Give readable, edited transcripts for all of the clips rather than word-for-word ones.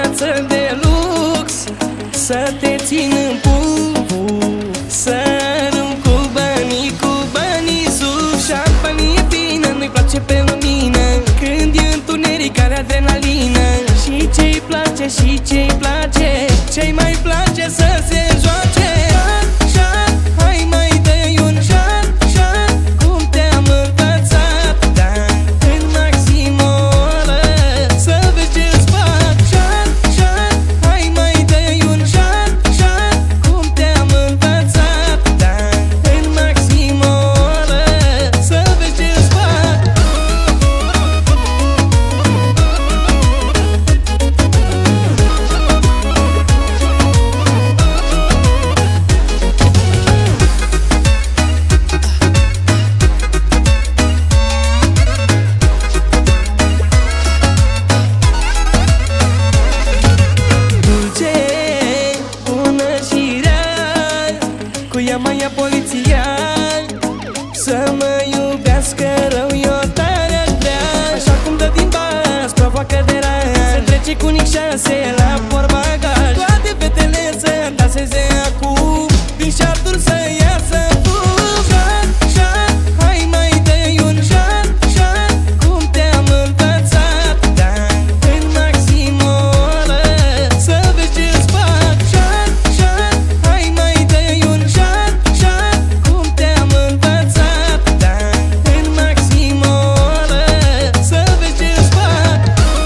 viață de lux, să te țin în puf, să arunc cu banii sus. Șampanie e fină, nu-i place pe lumină, când e întuneric are adrenalină. Și ce-i place, și ce-i place, ce-i mai place să se joace. Hai mai dă-i un șat, cum te-am învățat, da, în maxim o oră, să vezi ce-ți fac. Hai mai dă-i un șat, cum te-am învățat, da, în maxim o oră, să vezi ce-ți fac. Cu ea mai ia poliția să mă iubească rău, eu tare aș vrea. Așa cum dă din bas, provoacă de raj, se trece cu Nic 6 la portbagaj. Toate fetele să danseze acum, din șaturi să iasă fum. Hai mai dă-i un șat, cum te-am învățat, da, în maxim o oră, să vezi ce-ți fac. Hai mai dă-i un șat, cum te-am învățat, da, în maxim o oră, să vezi ce-ți fac.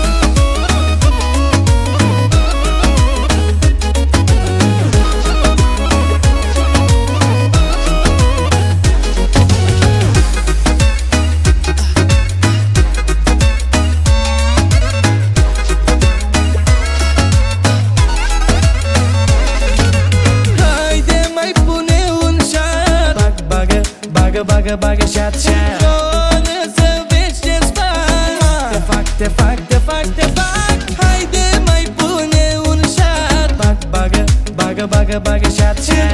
Haide mai pune un șat, bagă șat. Oră să vezi ce-ți fac. Te fac. Haide mai pune un șat, bagă șat.